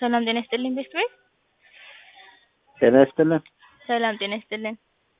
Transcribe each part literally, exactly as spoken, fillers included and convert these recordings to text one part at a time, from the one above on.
ሰላም ጤና ይስጥልኝ ቤስት ቤት ጤና ይስጥልን። ሰላም ጤና ይስጥልኝ።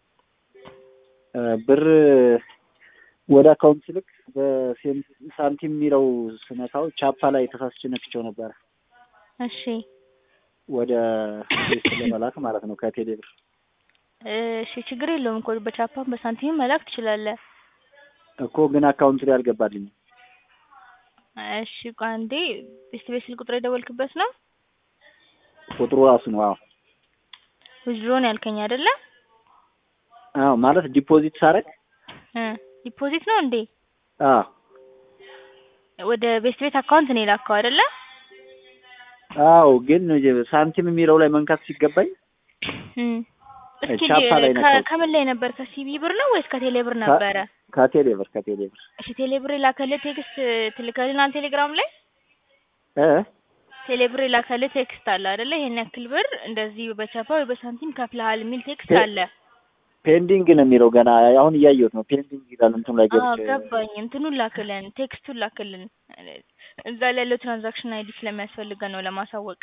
ብር ወደ አካውንት ልክ በሳንቲም የሚለው ስነካው ቻፓ ላይ ተሳስቼ ነክቼው ነበር። እሺ ወደ ፌስ ለመላክ ማለት ነው ከቴሌ ብር። እሺ ችግር የለውም እኮ በቻፓም በሳንቲም መላክ ትችላለህ እኮ ግን አካውንት ላይ አልገባልኝም። እሺ ቆይ አንዴ ቤስት ቤት ስልክ ቁጥር የደወልክበት ነው? ቁጥሩ ራሱ ነው። አዎ ዊዝድሮን ያልከኝ አይደለ? አዎ ማለት ዲፖዚት ሳረግ እ ዲፖዚት ነው እንዴ? አዎ ወደ ቤስት ቤት አካውንት ነው የላከው አይደለ? አዎ ግን ሳንቲም የሚለው ላይ መንካት ሲገባኝ እም እስኪ ቻፓ ላይ ነው። ከምን ላይ ነበር? ከሲቢ ብር ነው ወይስ ከቴሌ ብር ነበረ? ከቴሌ ብር ከቴሌ ብር። እሺ ቴሌ ብር የላከልህ ቴክስት ትልከልናል ቴሌግራም ላይ? እ ቴሌ ብር የላከልህ ቴክስት አለ አይደለ? ይሄን ያክል ብር እንደዚህ በቻፓ ወይ በሳንቲም ከፍለሃል የሚል ቴክስት አለ። ፔንዲንግ ነው የሚለው ገና አሁን እያየሁት ነው። ፔንዲንግ ይላል እንትኑ ላይ ገብቼ። አዎ ገባኝ። እንትኑን ላክልን፣ ቴክስቱን ላክልን። እዛ ላይ ያለው ትራንዛክሽን አይዲ ስለሚያስፈልገን ነው ለማሳወቅ።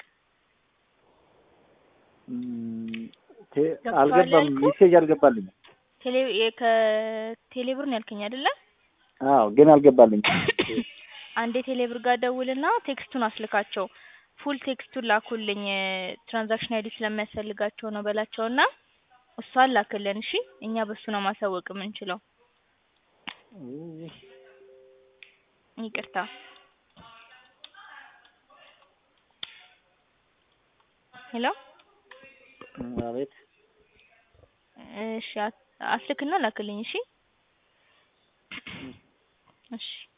አልገባም፣ ሜሴጅ አልገባልኝም። ቴሌ ከቴሌ ብር ነው ያልከኝ አይደለ? አዎ ግን አልገባልኝም። አንዴ ቴሌ ብር ጋር ደውልና ቴክስቱን አስልካቸው። ፉል ቴክስቱን ላኩልኝ ትራንዛክሽን አይዲ ስለሚያስፈልጋቸው ነው በላቸውና እሷን ላክልን። እሺ እኛ በሱ ነው ማሳወቅ የምንችለው። ይቅርታ ሄሎ አቤት። እሺ አስልክና ላክልኝ። እሺ እሺ